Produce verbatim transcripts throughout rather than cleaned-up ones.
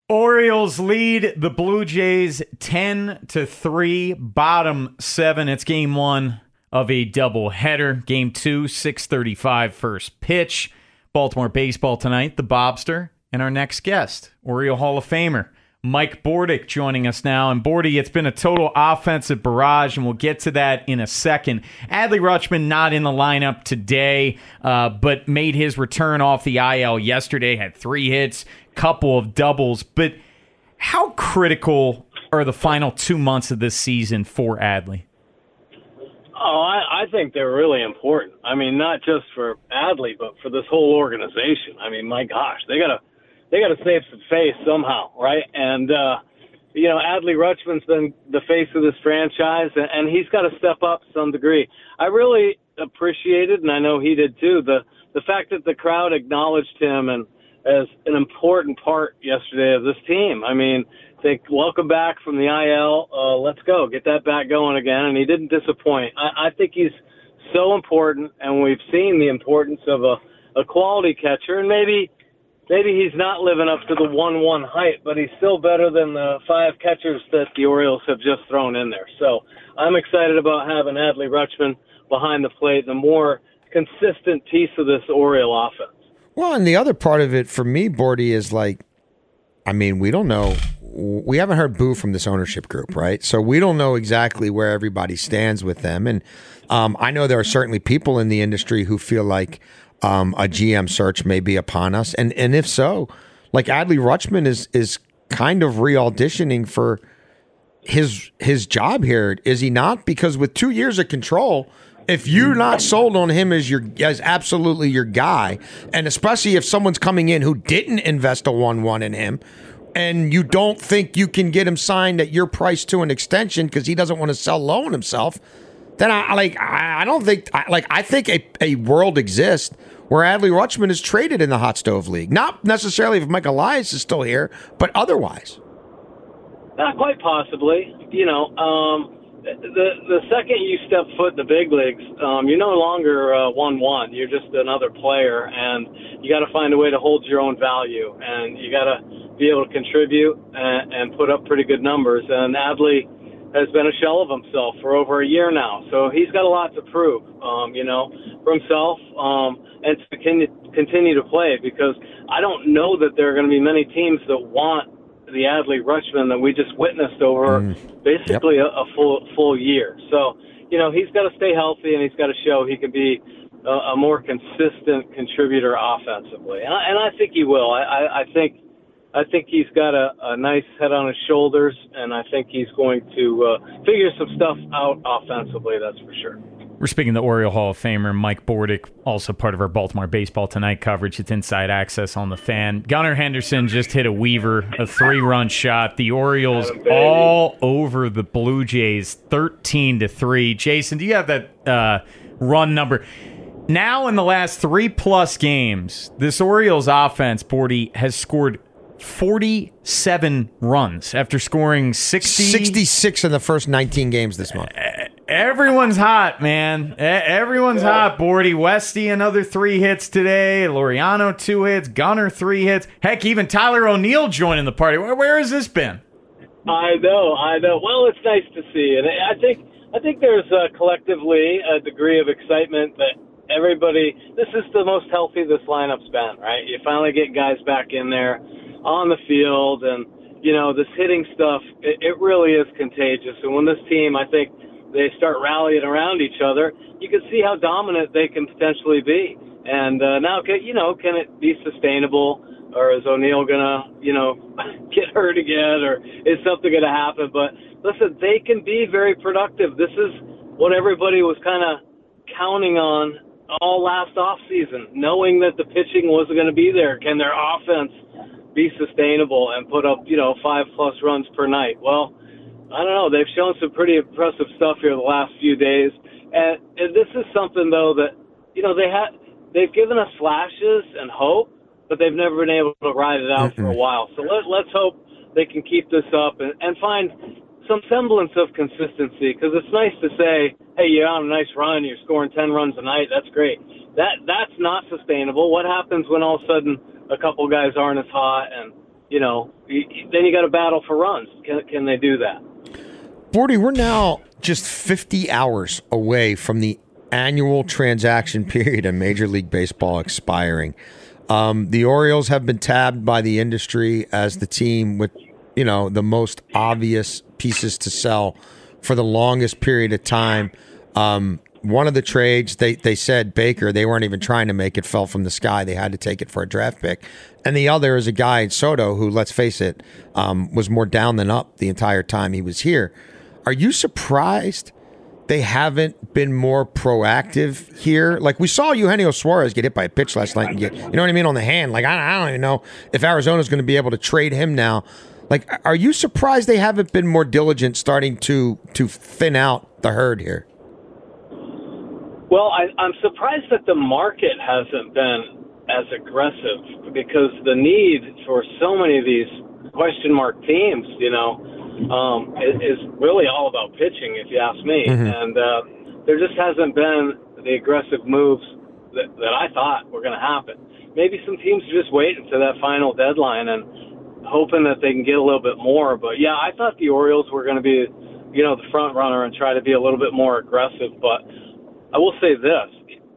Orioles lead the Blue Jays ten to three, bottom seven. It's game one of a doubleheader. Game two, six thirty-five first pitch. Baltimore baseball tonight, the Bobster, and our next guest, Oriole Hall of Famer, Mike Bordick, joining us now. And Bordy, it's been a total offensive barrage, and we'll get to that in a second. Adley Rutschman not in the lineup today, uh, but made his return off the I L yesterday, had three hits, couple of doubles. But how critical are the final two months of this season for Adley? Oh, I, I think they're really important. I mean, not just for Adley, but for this whole organization. I mean, my gosh, they gotta they gotta save some face somehow, right? And uh, you know, Adley Rutschman's been the face of this franchise, and, and he's got to step up to some degree. I really appreciated, and I know he did too, the the fact that the crowd acknowledged him and as an important part yesterday of this team. I mean, think, welcome back from the I L. Uh, let's go. Get that back going again. And he didn't disappoint. I, I think he's so important, and we've seen the importance of a, a quality catcher. And maybe maybe he's not living up to the one one height, but he's still better than the five catchers that the Orioles have just thrown in there. So I'm excited about having Adley Rutschman behind the plate, the more consistent piece of this Oriole offense. Well, and the other part of it for me, Bordy, is like, I mean, we don't know. We haven't heard boo from this ownership group, right? So we don't know exactly where everybody stands with them. And um, I know there are certainly people in the industry who feel like um, a G M search may be upon us. And and if so, like Adley Rutschman is is kind of re-auditioning for his his job here, is he not? Because with two years of control, if you're not sold on him as your as absolutely your guy, and especially if someone's coming in who didn't invest a one one in him, and you don't think you can get him signed at your price to an extension because he doesn't want to sell low on himself, then I like I I don't think I, like I think a, a world exists where Adley Rutschman is traded in the hot stove league. Not necessarily if Mike Elias is still here, but otherwise. Not quite possibly. You know, um, the the second you step foot in the big leagues, um, you're no longer uh, one one. You're just another player, and you got to find a way to hold your own value, and you got to be able to contribute and, and put up pretty good numbers. And Adley has been a shell of himself for over a year now, so he's got a lot to prove, um, you know, for himself um, and to continue, continue to play, because I don't know that there are going to be many teams that want the Adley Rutschman that we just witnessed over mm. basically yep. a, a full full year. So, you know, he's got to stay healthy, and he's got to show he can be a, a more consistent contributor offensively, and I, and I think he will. I, I, I think I think he's got a, a nice head on his shoulders, and I think he's going to uh, figure some stuff out offensively. That's for sure. We're speaking to the Oriole Hall of Famer, Mike Bordick, also part of our Baltimore Baseball Tonight coverage. It's Inside Access on the Fan. Gunnar Henderson just hit a weaver, a three-run shot. The Orioles all over the Blue Jays, thirteen to three. Jason, do you have that uh, run number? Now in the last three-plus games, this Orioles offense, Bordy, has scored forty-seven runs after scoring sixty. sixty-six in the first nineteen games this month. Everyone's hot, man. Everyone's yeah. hot, Bordy. Westy, another three hits today. Laureano, two hits. Gunnar, three hits. Heck, even Tyler O'Neill joining the party. Where, where has this been? I know, I know. Well, it's nice to see. And I think I think there's uh, collectively a degree of excitement that everybody, this is the most healthy this lineup's been, right? You finally get guys back in there on the field, and, you know, this hitting stuff, it, it really is contagious. And when this team, I think, they start rallying around each other, you can see how dominant they can potentially be. And uh, now, you know, can it be sustainable, or is O'Neill going to, you know, get hurt again, or is something going to happen? But listen, they can be very productive. This is what everybody was kind of counting on all last offseason, knowing that the pitching wasn't going to be there. Can their offense be sustainable and put up, you know, five-plus runs per night? Well, I don't know. They've shown some pretty impressive stuff here the last few days. And, and this is something, though, that, you know, they had, they've given us flashes and hope, but they've never been able to ride it out mm-hmm. for a while. So let, let's hope they can keep this up and, and find some semblance of consistency, because it's nice to say, hey, you're on a nice run, you're scoring ten runs a night, that's great. That That's not sustainable. What happens when all of a sudden a couple guys aren't as hot and you know, then you got to battle for runs. Can, can they do that? Bordy, we're now just fifty hours away from the annual transaction period in Major League Baseball expiring. Um, the Orioles have been tabbed by the industry as the team with, you know, the most obvious pieces to sell for the longest period of time. Um, one of the trades, they, they said Baker, they weren't even trying to make it, fell from the sky. They had to take it for a draft pick. And the other is a guy, Soto, who, let's face it, um, was more down than up the entire time he was here. Are you surprised they haven't been more proactive here? Like, we saw Eugenio Suarez get hit by a pitch last night and get, you know what I mean, on the hand. Like, I, I don't even know if Arizona's going to be able to trade him now. Like, are you surprised they haven't been more diligent starting to to thin out the herd here? Well, I, I'm surprised that the market hasn't been as aggressive, because the need for so many of these question mark teams, you know, um, is, is really all about pitching, if you ask me. Mm-hmm. And uh, there just hasn't been the aggressive moves that, that I thought were going to happen. Maybe some teams are just waiting to that final deadline and hoping that they can get a little bit more. But, yeah, I thought the Orioles were going to be, you know, the front runner and try to be a little bit more aggressive. But I will say this.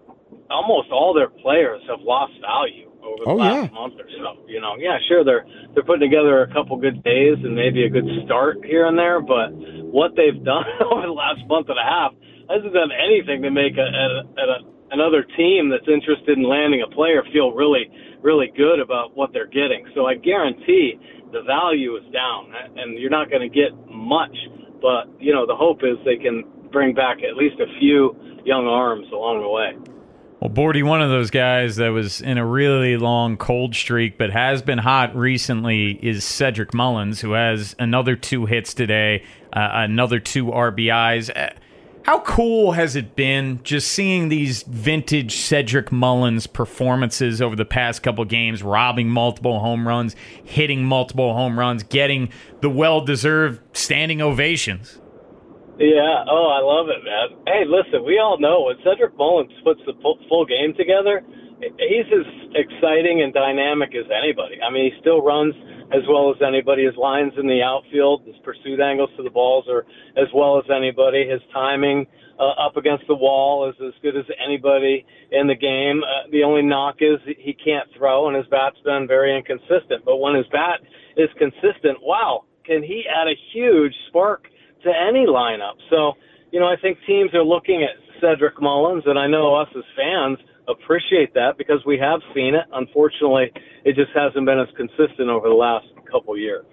Almost all their players have lost value over the oh, last yeah. month or so. You know, yeah, sure, they're they're putting together a couple good days and maybe a good start here and there, but what they've done over the last month and a half hasn't done anything to make a, a, a, another team that's interested in landing a player feel really, really good about what they're getting. So I guarantee the value is down, and you're not going to get much. But, you know, the hope is they can bring back at least a few young arms along the way. Well, Bordy, one of those guys that was in a really long cold streak but has been hot recently is Cedric Mullins, who has another two hits today, uh, another two R B Is. How cool has it been just seeing these vintage Cedric Mullins performances over the past couple games, robbing multiple home runs, hitting multiple home runs, getting the well-deserved standing ovations? Yeah, oh, I love it, man. Hey, listen, we all know when Cedric Mullins puts the full game together, he's as exciting and dynamic as anybody. I mean, he still runs as well as anybody. His lines in the outfield, his pursuit angles to the balls are as well as anybody. His timing uh, up against the wall is as good as anybody in the game. Uh, the only knock is he can't throw, and his bat's been very inconsistent. But when his bat is consistent, wow, can he add a huge spark to any lineup. So, you know, I think teams are looking at Cedric Mullins, and I know us as fans appreciate that because we have seen it. Unfortunately, it just hasn't been as consistent over the last couple of years.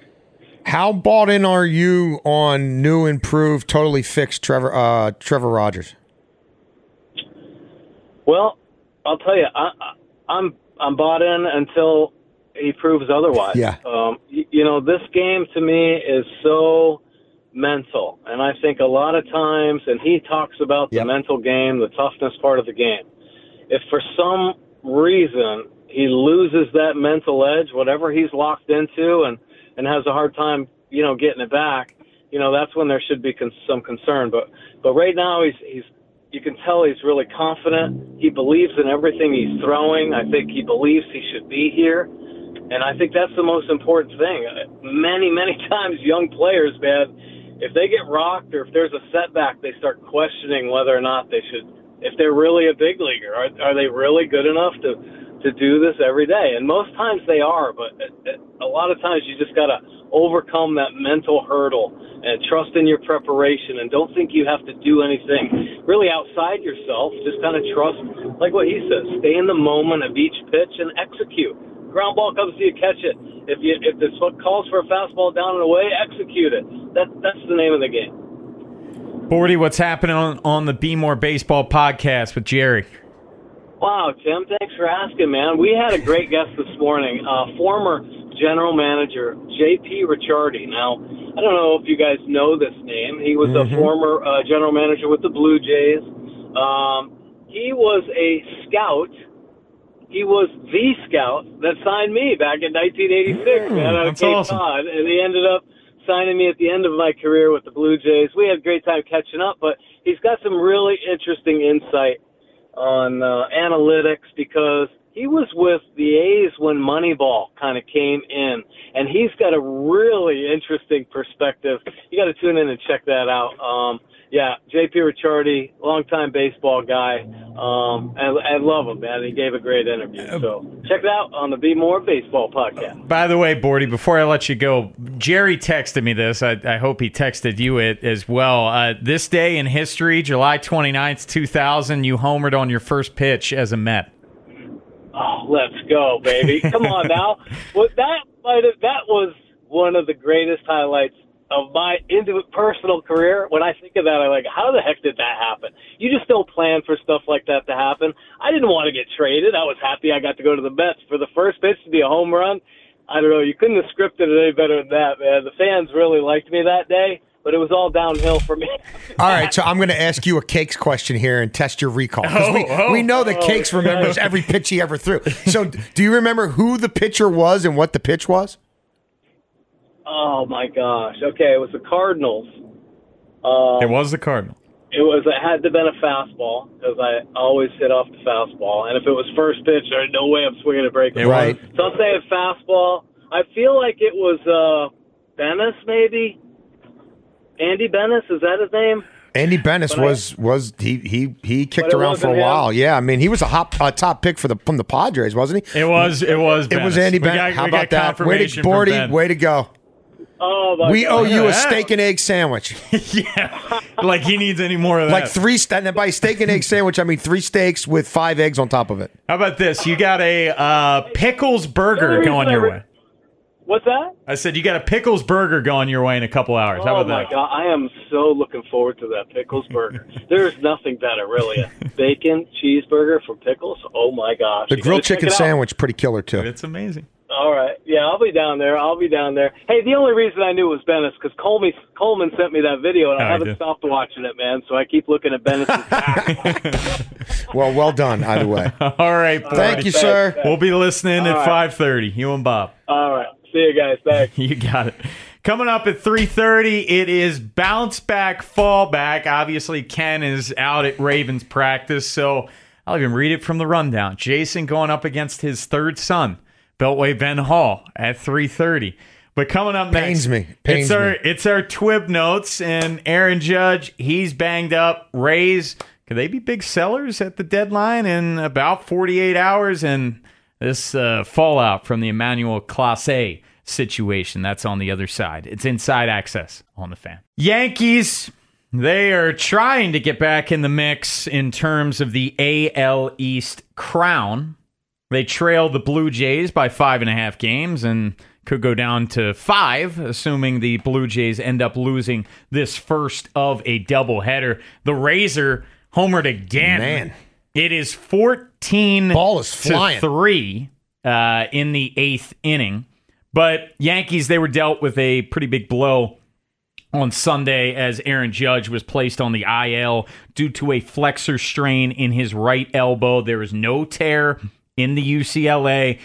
How bought in are you on new, improved, totally fixed Trevor uh, Trevor Rogers? Well, I'll tell you, I, I'm I'm bought in until he proves otherwise. Yeah. Um, you, you know, this game to me is so mental, and I think a lot of times, and he talks about the yep. mental game, the toughness part of the game. If for some reason he loses that mental edge, whatever he's locked into, and, and has a hard time, you know, getting it back, you know, that's when there should be con- some concern. But but right now he's he's you can tell he's really confident. He believes in everything he's throwing. I think he believes he should be here, and I think that's the most important thing. Many many times, young players, man, if they get rocked or if there's a setback, they start questioning whether or not they should, if they're really a big leaguer, are, are they really good enough to, to do this every day? And most times they are, but a lot of times you just got to overcome that mental hurdle and trust in your preparation and don't think you have to do anything really outside yourself. Just kind of trust, like what he says, stay in the moment of each pitch and execute. Ground ball comes to you, catch it. If you if this calls for a fastball down and away, execute it. That that's the name of the game. Bordy, what's happening on, on the Be More Baseball podcast with Jerry? Wow, Tim, thanks for asking, man. We had a great guest this morning, uh, former general manager J P Ricciardi. Now, I don't know if you guys know this name. He was mm-hmm. a former uh, general manager with the Blue Jays. Um, he was a scout. He was the scout that signed me back in nineteen eighty-six, mm, man, out of Cape awesome. Cod, and he ended up signing me at the end of my career with the Blue Jays. We had a great time catching up, but he's got some really interesting insight on uh, analytics because he was with the A's when Moneyball kind of came in, and he's got a really interesting perspective. You got to tune in and check that out. Um, yeah, J P Ricciardi, longtime baseball guy, um, and I love him, man. He gave a great interview. So check it out on the Be More Baseball podcast. By the way, Bordy, before I let you go, Jerry texted me this. I, I hope he texted you it as well. Uh, this day in history, July twenty-ninth, two thousand, you homered on your first pitch as a Met. Oh, let's go, baby. Come on now. Well, that might have, that was one of the greatest highlights of my into personal career. When I think of that, I'm like, how the heck did that happen? You just don't plan for stuff like that to happen. I didn't want to get traded. I was happy I got to go to the Mets. For the first pitch to be a home run, I don't know. You couldn't have scripted it any better than that, man. The fans really liked me that day, but it was all downhill for me. All right, so I'm going to ask you a Cakes question here and test your recall. Because we, Oh, oh. we know that Oh, Cakes remembers every pitch he ever threw. So do you remember who the pitcher was and what the pitch was? Oh, my gosh. Okay, it was the Cardinals. Um, It was the Cardinal. It was. It had to have been a fastball because I always hit off the fastball. And if it was first pitch, there's no way I'm swinging a break. It Right. was. So I'll say a fastball. I feel like it was uh, Bennis, maybe. Andy Bennis, is that his name? Andy Bennis But I- was was he he he kicked But it around for a wasn't him? while. Yeah, I mean he was a hop a top pick for the from the Padres, wasn't he? It was. It was. It was Bennis. Andy We Bennis. got- How we got about that? Way to, confirmation from Bordy, Ben. way to go. Oh, my We God. owe you a Yeah. steak and egg sandwich. Yeah. Like he needs any more of that. Like three, st- and by steak and egg sandwich, I mean three steaks with five eggs on top of it. How about this? You got a uh, pickles burger Only going reason your I re- way. What's that? I said you got a pickles burger going your way in a couple hours. How Oh, about my that? God. I am so looking forward to that Pickles burger. There's nothing better, really. A bacon cheeseburger from Pickles. Oh, my gosh. The You grilled gotta check chicken it out. sandwich, pretty killer too. It's amazing. All right. Yeah, I'll be down there. I'll be down there. Hey, the only reason I knew it was Bennis because Coleman, Coleman sent me that video, and I Oh, he haven't did. stopped watching it, man. So I keep looking at Bennis's back. Well, well done either way. All right, Thank Brody. you, sir. Thanks. We'll be listening All at right. five thirty. You and Bob. All right. See you guys. Thanks. You got it. Coming up at three thirty, it is bounce back, fall back. Obviously, Ken is out at Ravens practice, so I'll even read it from the rundown. Jason going up against his third son, Beltway Ben Hall, at three thirty. But coming up next, Pains me. Pains it's our me. it's our Twib notes, and Aaron Judge, he's banged up. Rays, could they be big sellers at the deadline in about forty-eight hours? And this uh, fallout from the Emmanuel Clase situation, that's on the other side. It's Inside Access on the Fan. Yankees, they are trying to get back in the mix in terms of the A L East crown. They trail the Blue Jays by five and a half games and could go down to five, assuming the Blue Jays end up losing this first of a doubleheader. The Razor homered again. Man. It is fourteen Ball is to flying. three uh, in the eighth inning. But Yankees, they were dealt with a pretty big blow on Sunday as Aaron Judge was placed on the I L due to a flexor strain in his right elbow. There is no tear in the U C L A.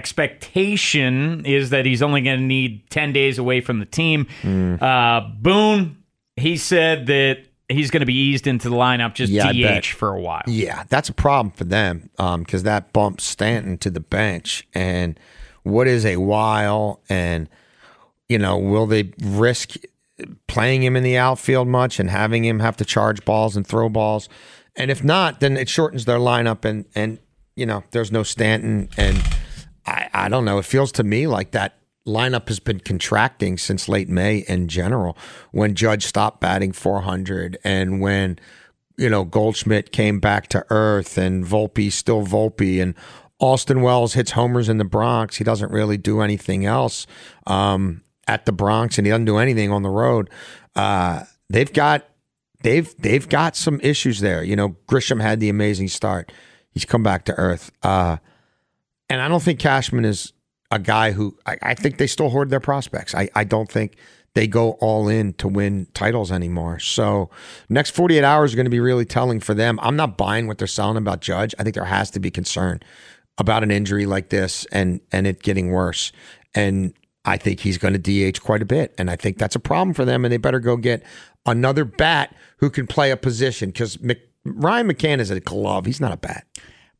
Expectation is that he's only going to need ten days away from the team. Mm. Uh, Boone, he said that he's going to be eased into the lineup, just Yeah, I D bet. H for a while. Yeah, that's a problem for them because that bumps Stanton to the bench. And what is a while? And, you know, will they risk playing him in the outfield much and having him have to charge balls and throw balls? And if not, then it shortens their lineup and, and you know, there's no Stanton. And I, I don't know. It feels to me like that lineup has been contracting since late May in general when Judge stopped batting four hundred and when, you know, Goldschmidt came back to earth and Volpe still Volpe and Austin Wells hits homers in the Bronx. He doesn't really do anything else um, at the Bronx, and he doesn't do anything on the road. Uh, they've got they've they've got some issues there. You know, Grisham had the amazing start. He's come back to earth, uh, and I don't think Cashman is a guy who I, I think they still hoard their prospects. I, I don't think they go all in to win titles anymore. So next forty-eight hours are going to be really telling for them. I'm not buying what they're selling about Judge. I think there has to be concern about an injury like this and and it getting worse. And I think he's going to D H quite a bit. And I think that's a problem for them. And they better go get another bat who can play a position because Mc, Ryan McCann is a glove. He's not a bat.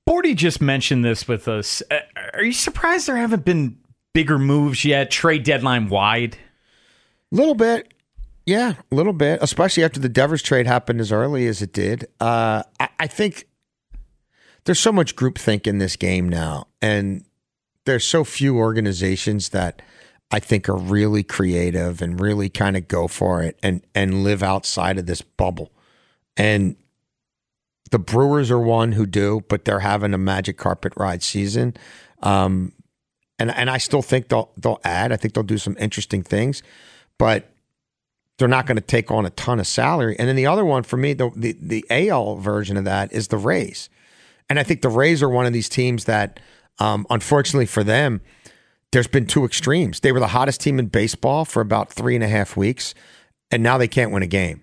Bordy just mentioned this with us. Uh, are you surprised there haven't been bigger moves yet, trade deadline wide? A little bit. Yeah, a little bit, especially after the Devers trade happened as early as it did. Uh, I, I think there's so much groupthink in this game now, and there's so few organizations that I think are really creative and really kind of go for it and, and live outside of this bubble. And the Brewers are one who do, but they're having a magic carpet ride season. Um, and and I still think they'll they'll add. I think they'll do some interesting things, but they're not going to take on a ton of salary. And then the other one for me, the, the the A L version of that is the Rays. And I think the Rays are one of these teams that, um, unfortunately for them, there's been two extremes. They were the hottest team in baseball for about three and a half weeks, and now they can't win a game.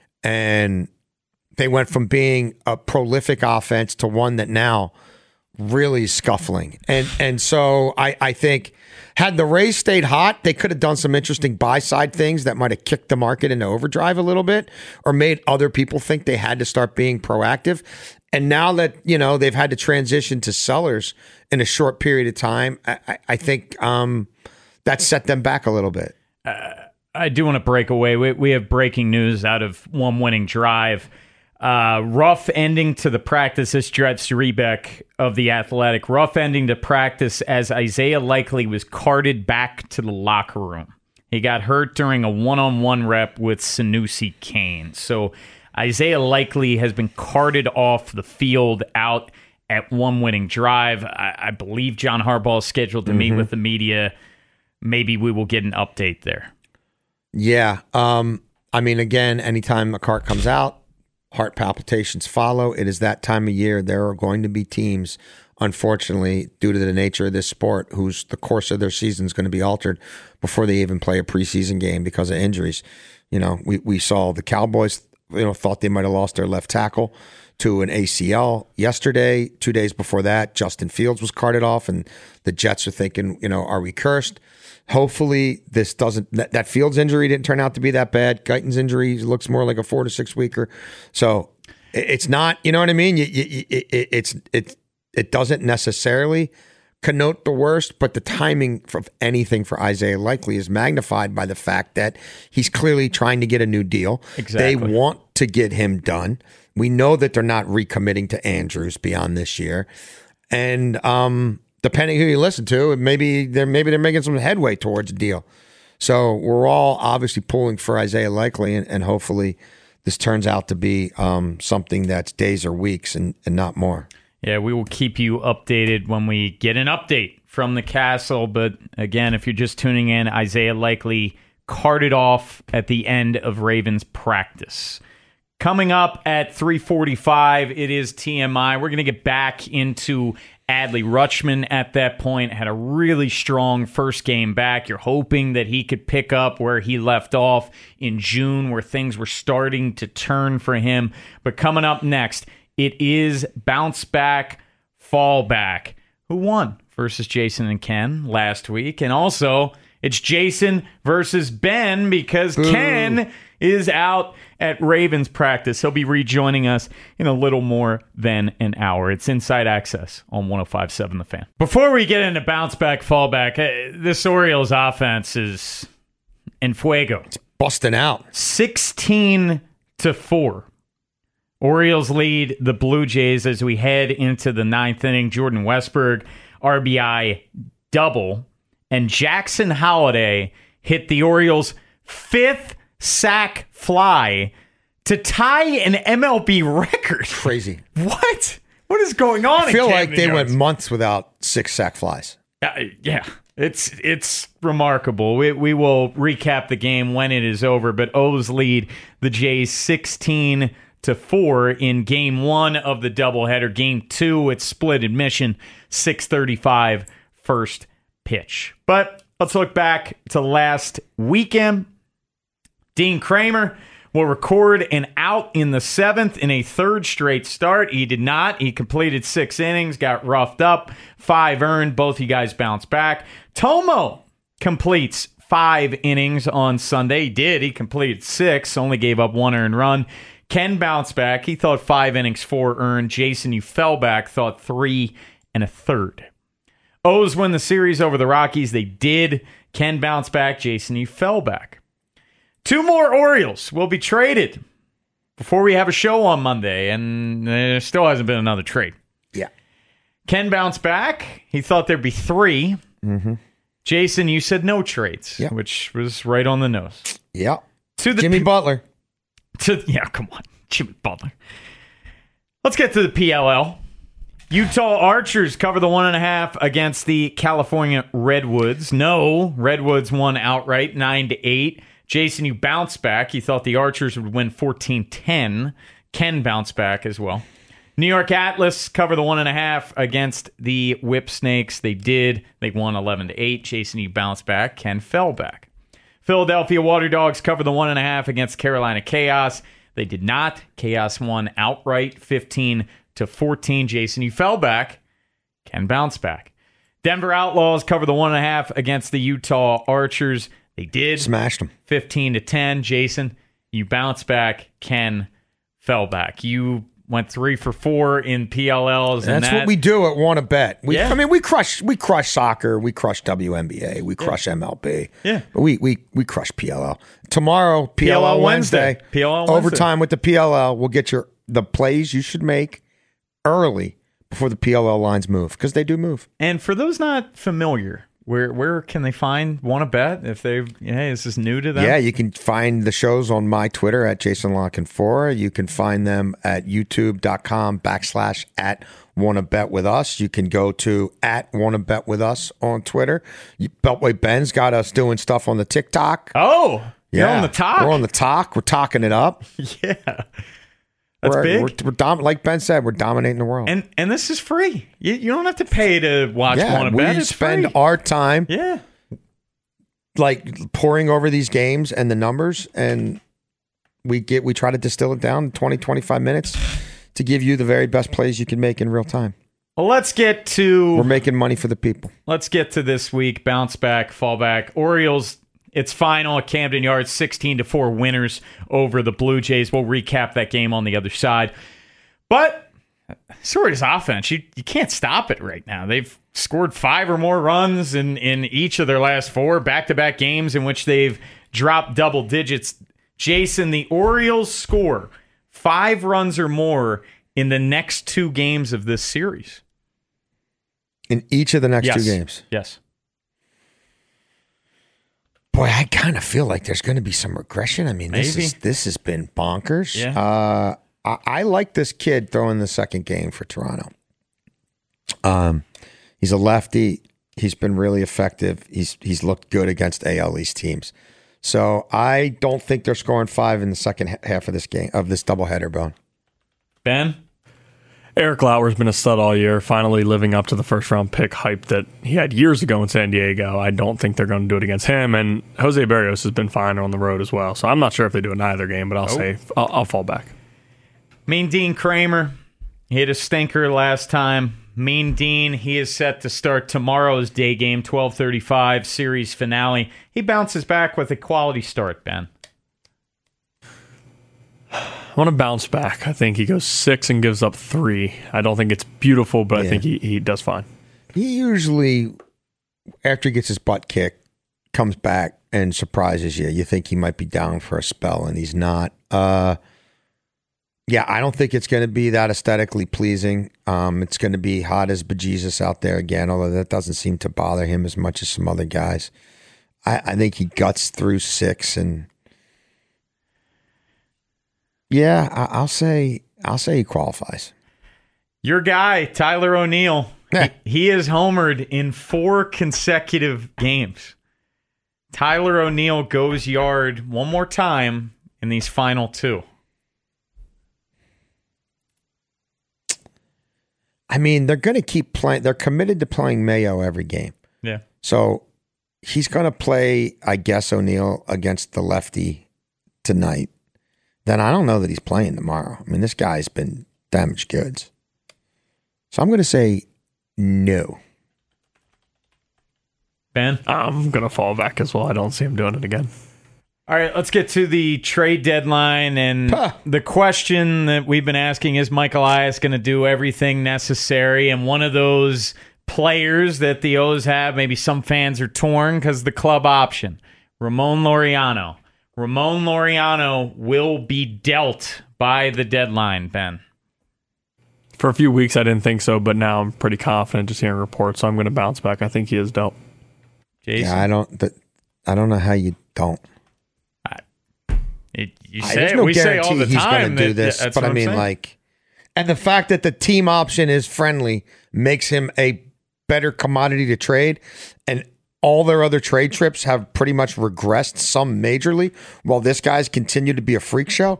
And they went from being a prolific offense to one that now really is scuffling. And and so I, I think had the Rays stayed hot, they could have done some interesting buy-side things that might have kicked the market into overdrive a little bit or made other people think they had to start being proactive. And now that, you know, they've had to transition to sellers in a short period of time, I, I think um, that set them back a little bit. Uh, I do want to break away. We, we have breaking news out of one winning drive. Uh, rough ending to the practice. This Jett Rebeck of The Athletic. Rough ending to practice as Isaiah Likely was carted back to the locker room. He got hurt during a one-on-one rep with Sanusi Kane. So Isaiah Likely has been carted off the field out at one winning drive. I, I believe John Harbaugh is scheduled to mm-hmm. meet with the media. Maybe we will get an update there. Yeah. Um, I mean, again, anytime a cart comes out, heart palpitations follow. It is that time of year. There are going to be teams, unfortunately, due to the nature of this sport, whose the course of their season is going to be altered before they even play a preseason game because of injuries. You know, we, we saw the Cowboys, you know, thought they might have lost their left tackle to an A C L yesterday. Two days before that, Justin Fields was carted off, and the Jets are thinking, you know, are we cursed? Hopefully this doesn't, that, that Fields injury didn't turn out to be that bad. Guyton's injury looks more like a four to six weeker. So it, it's not, you know what I mean? You, you, it, it's, it, it doesn't necessarily connote the worst, but the timing of anything for Isaiah Likely is magnified by the fact that he's clearly trying to get a new deal. Exactly. They want to get him done. We know that they're not recommitting to Andrews beyond this year. And, um, depending who you listen to, maybe they're maybe they're making some headway towards a deal. So we're all obviously pulling for Isaiah Likely, and, and hopefully this turns out to be um, something that's days or weeks and, and not more. Yeah, we will keep you updated when we get an update from the Castle. But again, if you're just tuning in, Isaiah Likely carted off at the end of Ravens practice. Coming up at three forty-five, it is T M I. We're going to get back into Adley Rutschman at that point. Had a really strong first game back. You're hoping that he could pick up where he left off in June, where things were starting to turn for him. But coming up next, it is bounce back, fall back. Who won versus Jason and Ken last week? And also, it's Jason versus Ben because Boo. Ken is out at Ravens practice. He'll be rejoining us in a little more than an hour. It's Inside Access on one oh five point seven The Fan. Before we get into bounce back, fall back, this Orioles offense is en fuego. It's busting out. sixteen to four. Orioles lead the Blue Jays as we head into the ninth inning. Jordan Westburg, R B I double. And Jackson Holliday hit the Orioles' fifth sack fly to tie an M L B record. Crazy. What? What is going on? I feel like they went months without six sack flies. Uh, yeah, it's it's remarkable. We we will recap the game when it is over, but O's lead the Jays sixteen to four in game one of the doubleheader. Game two, it's split admission, six thirty-five first pitch. But let's look back to last weekend. Dean Kramer will record an out in the seventh in a third straight start. He did not. He completed six innings, got roughed up, five earned. Both you guys bounced back. Tomo completes five innings on Sunday. He did. He completed six, only gave up one earned run. Ken bounced back. He thought five innings, four earned. Jason, you fell back, thought three and a third. O's win the series over the Rockies. They did. Ken bounced back. Jason, you fell back. Two more Orioles will be traded before we have a show on Monday, and there still hasn't been another trade. Yeah. Ken bounced back. He thought there'd be three. Mm-hmm. Jason, you said no trades, Yep. which was right on the nose. Yeah. To the Jimmy P- Butler. To yeah, come on, Jimmy Butler. Let's get to the P L L. Utah Archers cover the one and a half against the California Redwoods. No, Redwoods won outright, nine to eight. Jason, you bounced back. You thought the Archers would win fourteen ten. Ken bounced back as well. New York Atlas cover the one and a half against the Whip Snakes. They did. They won eleven to eight. Jason, you bounced back. Ken fell back. Philadelphia Water Dogs cover the one and a half against Carolina Chaos. They did not. Chaos won outright, fifteen to fourteen. Jason, you fell back. Ken bounced back. Denver Outlaws cover the one and a half against the Utah Archers. They did. Smashed them. fifteen to ten. Jason, you bounced back. Ken fell back. You went three for four in P L Ls. And That's that, what we do at Wanna Bet. We, Yeah. I mean, we crush we crush soccer, we crush W N B A, we crush M L B. Yeah. But we we we crush P L L. Tomorrow, P L L, P L L Wednesday. Wednesday. P L L Wednesday. Overtime with the P L L. We'll get your the plays you should make early before the P L L lines move, because they do move. And for those not familiar, where where can they find Wanna Bet if they've, hey, this is new to them? Yeah, you can find the shows on my Twitter at Jason Locken four. You can find them at youtube.com backslash at Wanna Bet with us. You can go to at Wanna Bet with us on Twitter. You, Beltway Ben's got us doing stuff on the TikTok. Oh, you're on the top. We're on the talk. We're talking it up. Yeah. That's we're, big. We're, we're dom- like Ben said, we're dominating the world. And and this is free. You, you don't have to pay to watch yeah, Wanna we Bet. It's spend free. our time Yeah. like pouring over these games and the numbers, and we get we try to distill it down in twenty, twenty-five minutes to give you the very best plays you can make in real time. Well, let's get to We're making money for the people. let's get to this week. Bounce back, fall back. Orioles. It's final at Camden Yards, sixteen to four winners over the Blue Jays. We'll recap that game on the other side. But Sora's offense, you, you can't stop it right now. They've scored five or more runs in, in each of their last four back-to-back games in which they've dropped double digits. Jason, the Orioles score five runs or more in the next two games of this series. In each of the next Yes. two games. Yes. Boy, I kind of feel like there's going to be some regression. I mean, this Maybe. is this has been bonkers. Yeah. Uh, I, I like this kid throwing the second game for Toronto. Um, he's a lefty. He's been really effective. He's he's looked good against A L East teams. So I don't think they're scoring five in the second ha- half of this game of this doubleheader, Bone. Ben? Eric Lauer's been a stud all year, finally living up to the first round pick hype that he had years ago in San Diego. I don't think they're going to do it against him. And Jose Barrios has been fine on the road as well. So I'm not sure if they do it in either game, but I'll Oh. say I'll, I'll fall back. Mean Dean Kramer hit a stinker last time. Mean Dean, he is set to start tomorrow's day game, twelve thirty-five series finale. He bounces back with a quality start, Ben. I want to bounce back. I think he goes six and gives up three. I don't think it's beautiful, but Yeah. I think he, he does fine. He usually, after he gets his butt kicked, comes back and surprises you. You think he might be down for a spell, and he's not. Uh, yeah, I don't think it's going to be that aesthetically pleasing. Um, it's going to be hot as bejesus out there again, although that doesn't seem to bother him as much as some other guys. I, I think he guts through six, and yeah, I, I'll say I'll say he qualifies. Your guy, Tyler O'Neill, Yeah. he, he is homered in four consecutive games. Tyler O'Neill goes yard one more time in these final two. I mean, they're going to keep playing. They're committed to playing Mayo every game. Yeah. So he's going to play, I guess, O'Neill against the lefty tonight. Then I don't know that he's playing tomorrow. I mean, this guy's been damaged goods. So I'm going to say no. Ben? I'm going to fall back as well. I don't see him doing it again. All right, let's get to the trade deadline. And Huh. the question that we've been asking is Mike Elias going to do everything necessary? And one of those players that the O's have, maybe some fans are torn because the club option, Ramon Laureano. Ramon Laureano will be dealt by the deadline, Ben. For a few weeks, I didn't think so, but now I'm pretty confident just hearing reports, so I'm going to bounce back. I think he is dealt. Jason? Yeah, I don't. Th- I don't know how you don't. It, you I- say There's it, no we say guarantee all the he's time going to do that- this, that's but what I I'm mean, saying. like, and the fact that the team option is friendly makes him a better commodity to trade, and all their other trade trips have pretty much regressed, some majorly, while this guy's continued to be a freak show.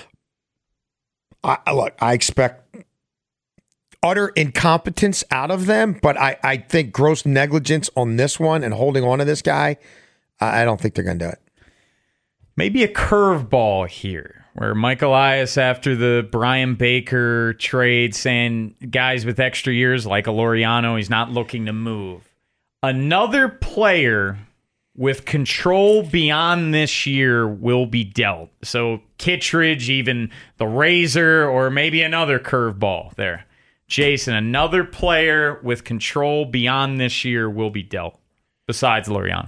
I I- look, I expect utter incompetence out of them, but I, I think gross negligence on this one and holding on to this guy, I I don't think they're going to do it. Maybe a curveball here where Mike Elias, after the Brian Baker trade, saying guys with extra years like a Laureano, he's not looking to move. Another player with control beyond this year will be dealt. So Kittredge, even the Razor, or maybe another curveball there. Jason, another player with control beyond this year will be dealt besides Laureano.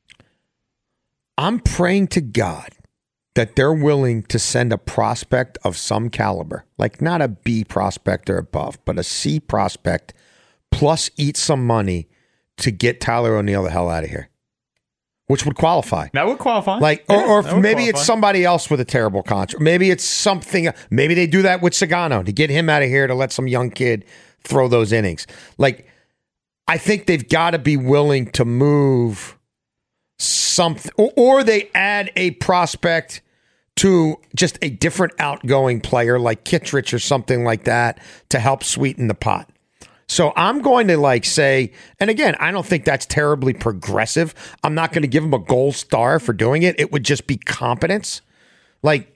I'm praying to God that they're willing to send a prospect of some caliber, like not a B prospect or above, but a C prospect, plus eat some money to get Tyler O'Neill the hell out of here, which would qualify. That would qualify. Like, Yeah, or, or that if would maybe it's qualify. somebody else with a terrible contract. Maybe it's something. Maybe they do that with Sagano to get him out of here to let some young kid throw those innings. Like, I think they've got to be willing to move something, or, or they add a prospect to just a different outgoing player like Kittredge or something like that to help sweeten the pot. So I'm going to like say, and again, I don't think that's terribly progressive. I'm not going to give him a gold star for doing it. It would just be competence. Like,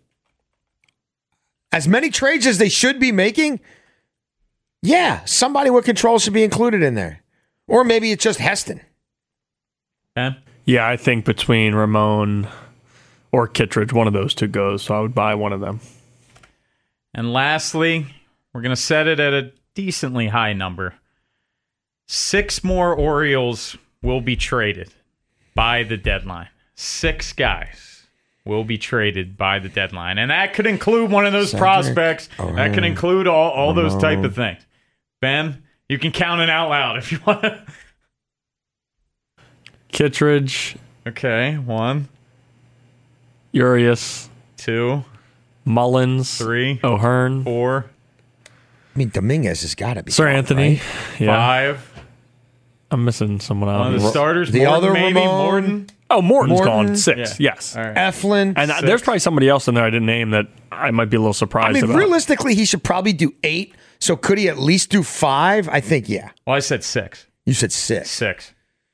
as many trades as they should be making, yeah, somebody with control should be included in there. Or maybe it's just Heston. Ben? Yeah, I think between Ramon or Kittredge, one of those two goes, so I would buy one of them. And lastly, we're going to set it at a decently high number. Six more Orioles will be traded by the deadline. Six guys will be traded by the deadline. And that could include one of those Cedric, prospects. That could include all, all those type Ramon. of things. Ben, you can count it out loud if you want to. Kittredge, Okay, one, Urias, two, Mullins, three, O'Hearn, four, I mean, Dominguez has got to be. Sir gone, Anthony. right? Yeah, five. I'm missing someone One of out. the starters. The Morton, other maybe Ramon. Morton. Oh, Morton's Morton. gone. Six. Yeah. Yes. All right. Eflin. And uh, there's probably somebody else in there I didn't name that I might be a little surprised I mean, about. realistically, he should probably do eight. So could he at least do five? I think, yeah. Well, I said six. You said six. Six.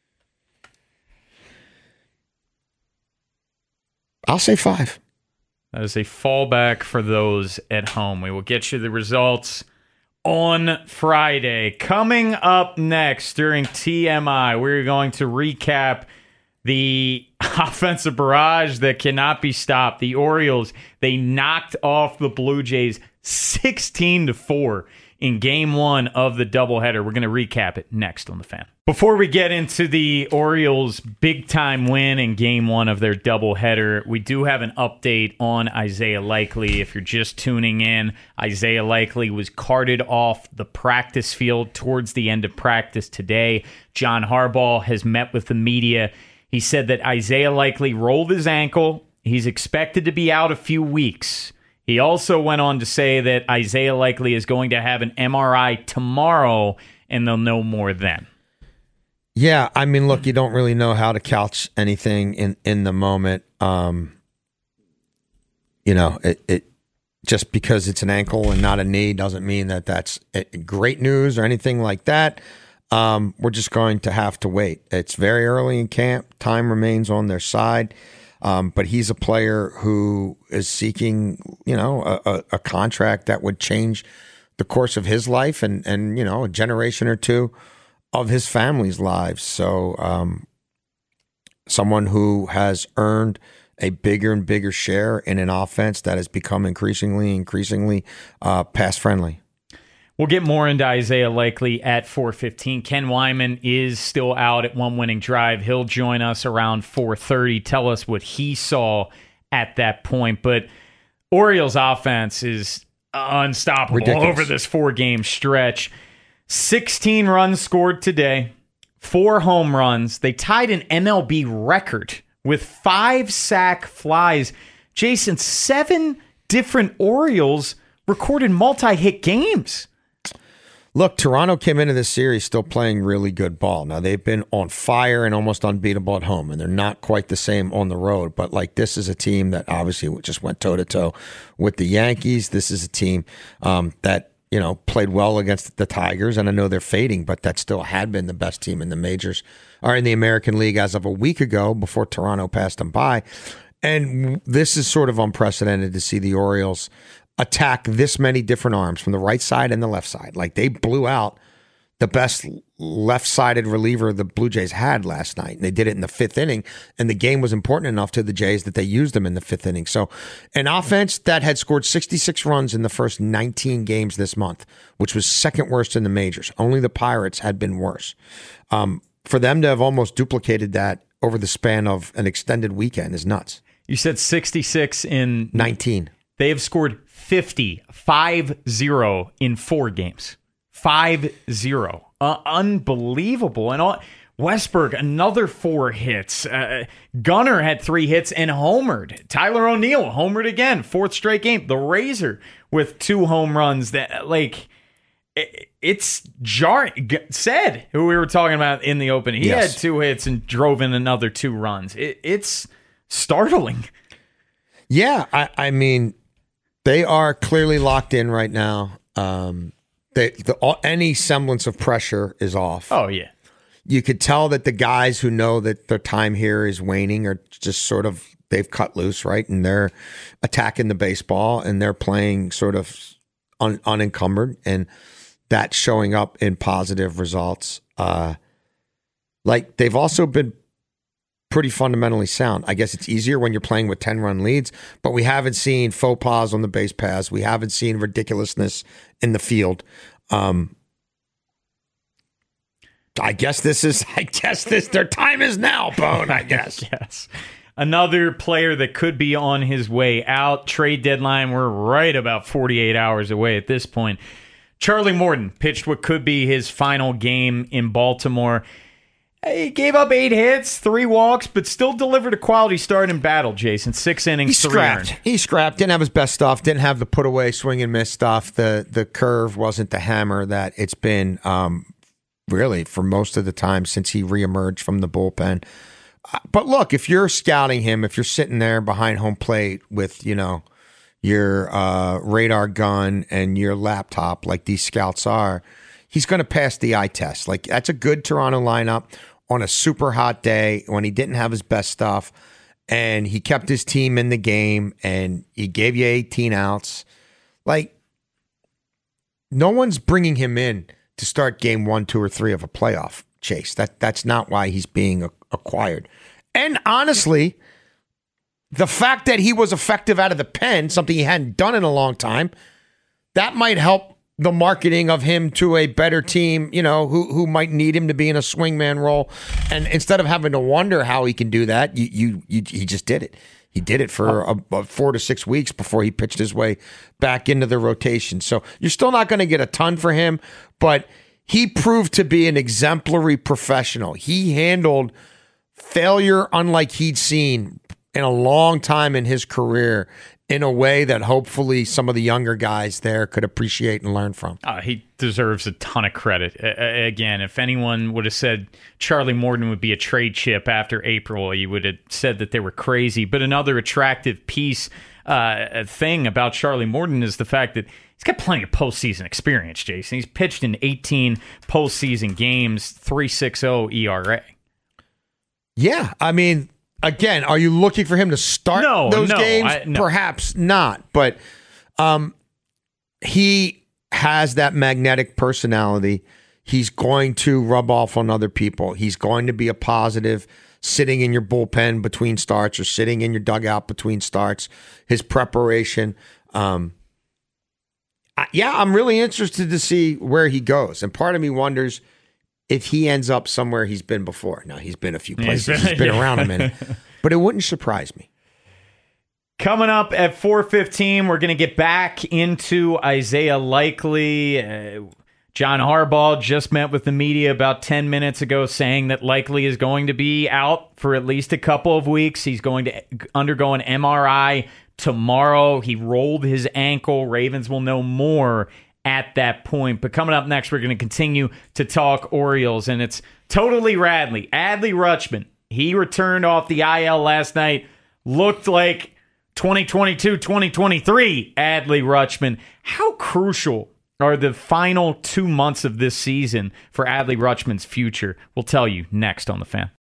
I'll say five. That is a fallback for those at home. We will get you the results on Friday. Coming up next during T M I, we're going to recap the offensive barrage that cannot be stopped. The Orioles, they knocked off the Blue Jays sixteen to four in game one of the doubleheader. We're going to recap it next on The Fan. Before we get into the Orioles' big-time win in game one of their doubleheader, we do have an update on Isaiah Likely. If you're just tuning in, Isaiah Likely was carted off the practice field towards the end of practice today. John Harbaugh has met with the media. He said that Isaiah Likely rolled his ankle. He's expected to be out a few weeks. He also went on to say that Isaiah Likely is going to have an M R I tomorrow, and they'll know more then. Yeah, I mean, look, you don't really know how to couch anything in, in the moment. Um, you know, it, it just because it's an ankle and not a knee doesn't mean that that's great news or anything like that. Um, we're just going to have to wait. It's very early in camp. Time remains on their side. Um, but he's a player who is seeking, you know, a, a, a contract that would change the course of his life and, and, you know, a generation or two of his family's lives. So, um, someone who has earned a bigger and bigger share in an offense that has become increasingly, increasingly uh, pass friendly. We'll get more into Isaiah Likely at four fifteen. Ken Wyman is still out at One Winning Drive. He'll join us around four thirty. Tell us what he saw at that point. But Orioles offense is unstoppable Ridiculous. over this four-game stretch. sixteen runs scored today, four home runs. They tied an M L B record with five sac flies. Jason, seven different Orioles recorded multi-hit games. Look, Toronto came into this series still playing really good ball. Now, they've been on fire and almost unbeatable at home, and they're not quite the same on the road. But, like, this is a team that obviously just went toe-to-toe with the Yankees. This is a team um, that, you know, played well against the Tigers, and I know they're fading, but that still had been the best team in the majors or in the American League as of a week ago before Toronto passed them by. And this is sort of unprecedented to see the Orioles attack this many different arms from the right side and the left side. Like, they blew out the best left-sided reliever the Blue Jays had last night. And they did it in the fifth inning, and the game was important enough to the Jays that they used them in the fifth inning. So an offense that had scored sixty-six runs in the first nineteen games this month, which was second worst in the majors. Only the Pirates had been worse. Um, for them to have almost duplicated that over the span of an extended weekend is nuts. You said sixty-six in... nineteen. They have scored fifty, five zero in four games. five zero. Uh, unbelievable. And all, Westberg, another four hits. Uh, Gunnar had three hits and homered. Tyler O'Neill homered again. Fourth straight game. The Razor with two home runs. That, like, it, it's jarring. Said, who we were talking about in the opening, he Yes. had two hits and drove in another two runs. It, it's startling. Yeah, I, I mean, they are clearly locked in right now. Um, they, the, all, any semblance of pressure is off. Oh, yeah. You could tell that the guys who know that their time here is waning are just sort of, they've cut loose, right? And they're attacking the baseball and they're playing sort of un, unencumbered, and that's showing up in positive results. Uh, like, they've also been pretty fundamentally sound. I guess it's easier when you're playing with ten-run leads, but we haven't seen faux pas on the base paths. We haven't seen ridiculousness in the field. Um, I guess this is, I guess this, their time is now, Bone, I guess. Yes. Another player that could be on his way out. Trade deadline, we're right about forty-eight hours away at this point. Charlie Morton pitched what could be his final game in Baltimore. He gave up eight hits, three walks, but still delivered a quality start in battle, Jason. Six innings, He three scrapped. earned. He scrapped. Didn't have his best stuff. Didn't have the put away swing and miss stuff. The the curve wasn't the hammer that it's been um, really for most of the time since he reemerged from the bullpen. Uh, But look, if you're scouting him, if you're sitting there behind home plate with, you know, your uh, radar gun and your laptop like these scouts are, he's going to pass the eye test. Like, that's a good Toronto lineup on a super hot day when he didn't have his best stuff, and he kept his team in the game, and he gave you eighteen outs. Like, no one's bringing him in to start game one, two, or three of a playoff chase. That that's not why he's being acquired. And honestly, the fact that he was effective out of the pen, something he hadn't done in a long time, that might help the marketing of him to a better team, you know, who who might need him to be in a swingman role. And instead of having to wonder how he can do that, you you, you he just did it. He did it for a, a four to six weeks before he pitched his way back into the rotation. So you're still not going to get a ton for him, but he proved to be an exemplary professional. He handled failure unlike he'd seen in a long time in his career, in a way that hopefully some of the younger guys there could appreciate and learn from. Uh, he deserves a ton of credit. Uh, again, if anyone would have said Charlie Morton would be a trade chip after April, you would have said that they were crazy. But another attractive piece, uh, thing about Charlie Morton is the fact that he's got plenty of postseason experience, Jason. He's pitched in eighteen postseason games, three point six oh E R A. Yeah, I mean, again, are you looking for him to start No, those no, games? I- no. Perhaps not, but um, he has that magnetic personality. He's going to rub off on other people. He's going to be a positive sitting in your bullpen between starts or sitting in your dugout between starts, his preparation. Um, I, yeah, I'm really interested to see where he goes. And part of me wonders if he ends up somewhere he's been before. Now, he's been a few places. He's been, he's been yeah. around a minute. But it wouldn't surprise me. Coming up at four fifteen, we're going to get back into Isaiah Likely. Uh, John Harbaugh just met with the media about ten minutes ago saying that Likely is going to be out for at least a couple of weeks. He's going to undergo an M R I tomorrow. He rolled his ankle. Ravens will know more at that point. But coming up next, we're going to continue to talk Orioles, and it's totally Radley. Adley Rutschman, he returned off the I L last night. Looked like twenty twenty-two twenty twenty-three Adley Rutschman. How crucial are the final two months of this season for Adley Rutschman's future? We'll tell you next on The Fan.